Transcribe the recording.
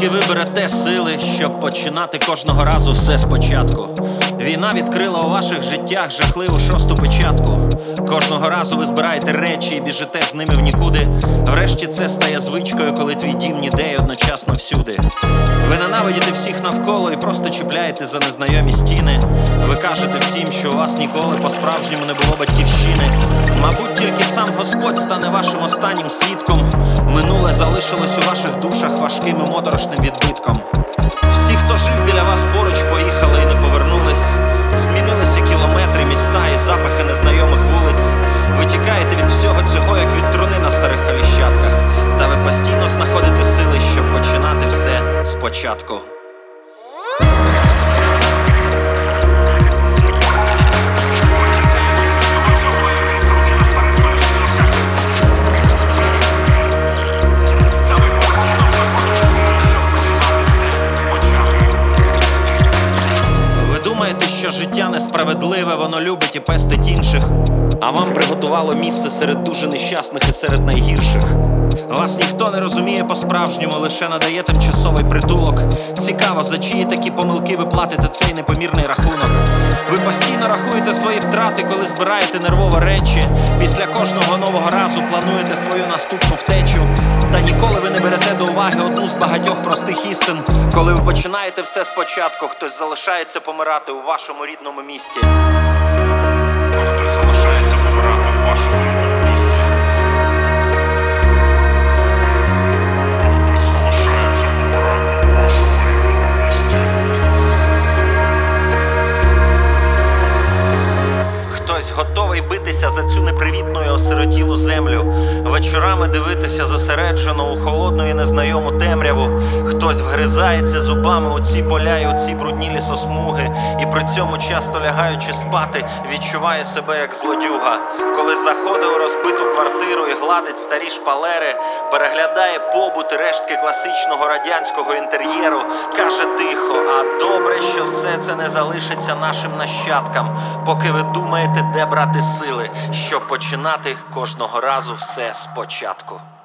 Звідки ви берете сили, щоб починати кожного разу все спочатку? Війна відкрила у ваших життях жахливу шосту печатку. Кожного разу ви збираєте речі і біжите з ними в нікуди. Врешті це стає звичкою, коли твій дім ніде й одночасно всюди. Ви ненавидите всіх навколо і просто чіпляєте за незнайомі стіни. Ви кажете всім, що у вас ніколи по-справжньому не було батьківщини. Мабуть, тільки сам Господь стане вашим останнім свідком. Минуле залишилось у ваших душах важким і моторошним відбитком. Всі, хто жив біля вас поруч, поїхали і не повернулись. Змінилися кілометри, міста і запахи незнайомих вулиць. Ви тікаєте від всього цього, як від труни на старих коліщатках. Та ви постійно знаходите сили, щоб починати все спочатку. Думаєте, що життя несправедливе, воно любить і пестить інших, а вам приготувало місце серед дуже нещасних і серед найгірших. Вас ніхто не розуміє по-справжньому, лише надає тимчасовий притулок. Цікаво, за чиї такі помилки ви платите цей непомірний рахунок. Ви постійно рахуєте свої втрати, коли збираєте нервові речі. Після кожного нового разу плануєте свою наступну втечу. Та ніколи ви не берете до уваги одну з багатьох простих істин. Коли ви починаєте все спочатку, хтось залишається помирати у вашому рідному місті. Хтось залишається помирати у вашому рідному місті. Хтось готовий битися за цю непривітну і осиротілу землю, вечорами дивитися зосереджено у холодну і незнайому темряву. Хтось вгризається зубами у ці поля і у ці брудні лісосмуги, і при цьому, часто лягаючи спати, відчуває себе як злодюга. Коли заходить у розбиту квартиру і гладить старі шпалери, переглядає побут і рештки класичного радянського інтер'єру, каже тихо: а добре, що все це не залишиться нашим нащадкам, поки ви думаєте, де брати сили, щоб починати кожного разу все спочатку.